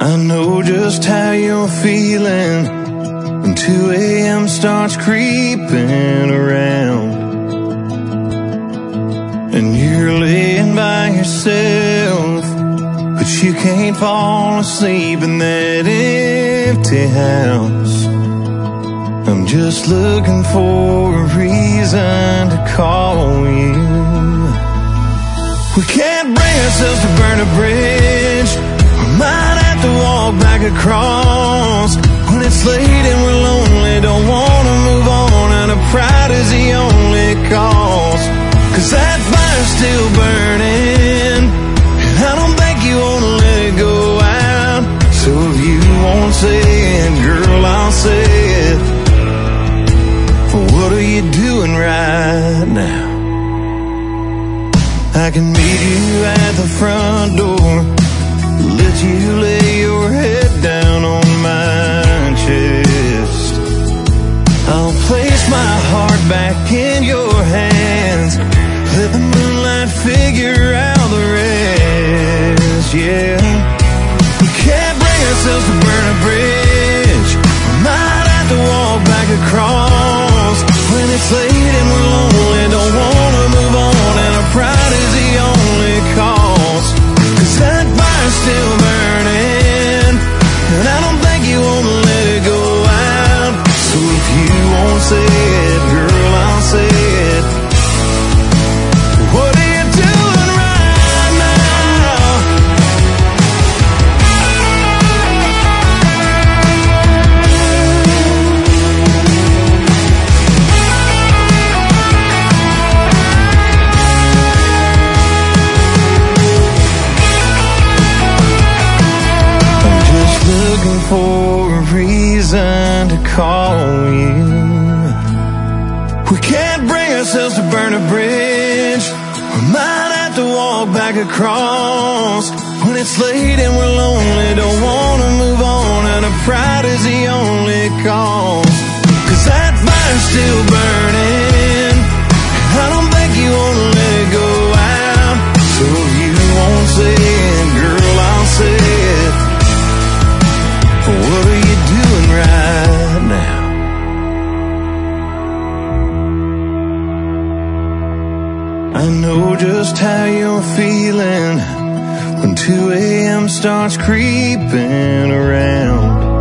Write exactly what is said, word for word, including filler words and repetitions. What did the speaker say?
I know just how you're feeling when two a.m. starts creeping around and you're laying by yourself, but you can't fall asleep in that empty house. I'm just looking for a reason to call you. We can't bring ourselves to burn a bridge. We might have to walk back across when it's late and we're lonely, don't wanna move on, and our pride is the only cause. Cause that fire's still burning, and I don't think you wanna let it go out. So if you won't say it, girl, I'll say it. What are you doing right now? I can meet you at the front door, let you lay your head down on my chest. I'll place my heart back in your hands, let the moonlight figure out the rest. Yeah, we can't bring ourselves to burn a bridge. We might have to walk back across when it's late and we're lonely, don't wanna move on, and our pride is the only cause. Cause that fire's still burning, and I don't think you wanna let it go out. So if you won't say it, girl, I'll say it. What are you doing right now? I'm just looking for a reason to call you. We can't bring ourselves to burn a bridge. We might have to walk back across when it's late and we're lonely, don't wanna move on, and our pride is the only cause. Cause that fire's still burning, and I don't think you wanna let it go out. So if you won't say it, girl, I'll say it. What are you doing right now? I know just how you're feeling when two a.m. starts creeping around